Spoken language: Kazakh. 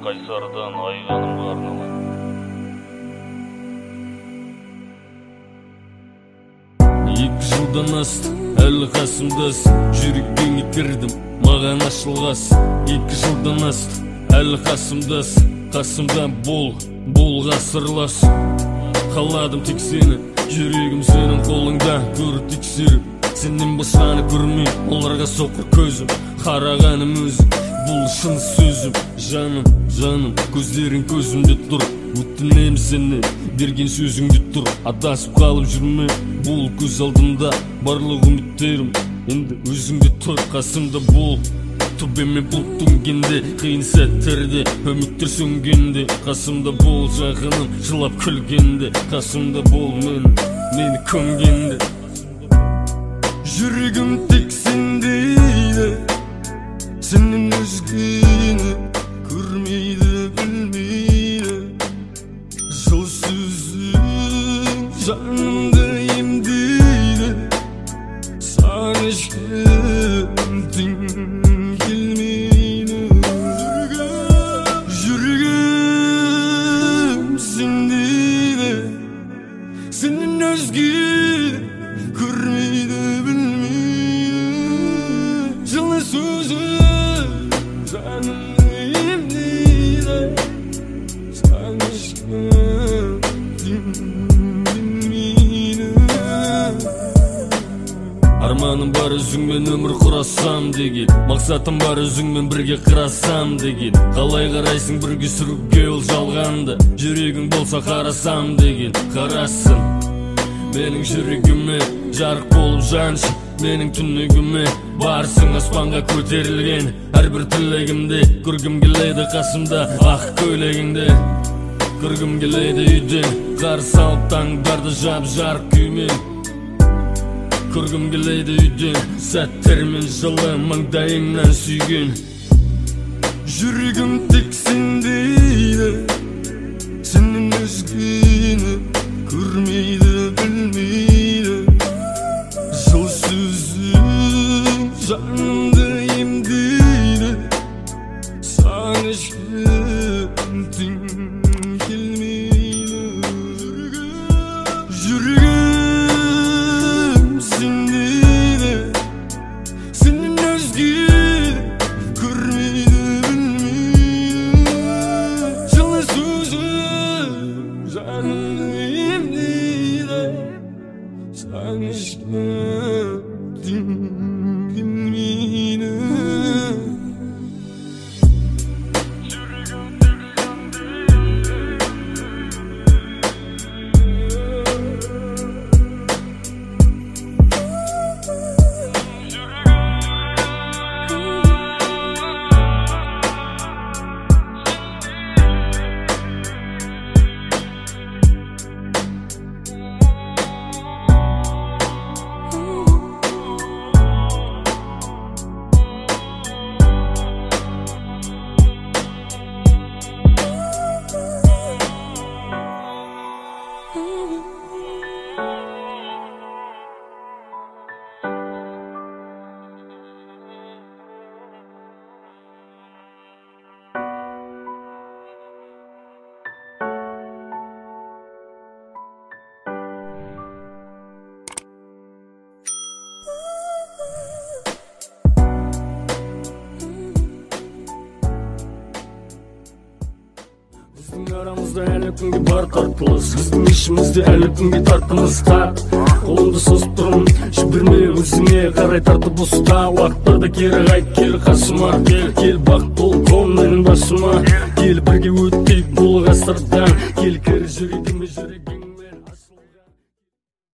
Кайсардан Айганымға арналған. Екі жылдан асты, әлі қасымдас, жүректен итердім, маған ашылғас. Екі жылдан асты, әлі қасымдас, қасымда бол ғасырлас. Қаладым тек сені, жүрегім сенің қолыңда, көр тексеріп. Сенен басқаны көрмей, оларға соқыр көзім, қарағаным өзім, бұл шын сөзім. Жаным, көздерің көзімде тұр, өтінем сені, берген сөзіңде тұр. Адасып қалып жүрме, бұл көз алдымда, барлық үміттерім, енді өзіңде тұр. Қасымда бол, төбеме бұлт төнгенде, қиын сәттерде, үміттер сөнгенде. Қасымда бол, жақыным, жылап күлгенде. Қасымда бол, мені көмгенде. Жүрегім тек сендейді, сенен өзгені көрмейді, білмейді. Жол сөзің жанымды емдейді, саған ешкім тең келмейді. Жүрегім сендейді, сенен өзгені көрмейді, арманым бар өзіңмен өмір құрасам деген, мақсатым бар өзіңмен бірге қырасам деген. Қалай қарайсың бірге сүруге ол жалғанды, жүрегің болса қарасам деген. Қарасын менің жүрегіме, жарық болып жаншы менің түнегіме. Барсың аспанға көтерілген, әрбір тілегімде көргім келеді қасымда ақ көйлегіңде. Көргім келеді үйден қарсы алып таңдарды жап жарық күймен. Көргім келеді үйден сәттермен жылы маңдайыңнан сүйген. Жүрегім тек сендейді, сенен өзгені көрмейді, білмейді. Жол сөзің жанымды емдейді, саған ешкім тең келмейді. Жүрегім сендейді, сенен өзгені көрмейді, білмейді. Жылы сөзің жанымды емдейді, саған ешкім тең келмейді. Арамызда әлі күнге бар тартылыс, біздің ішімізде әлі күнге тартымыз тар. Қолымды созып тұрмын, жіберме өзіңе қарай тартып ұста. Уақыттарда кері қайт, кел қасыма, кел бақ бол қом менің басыма. Кел бірге өттейік бұл ғасырдан, кел кір жүрегіме жүрегің.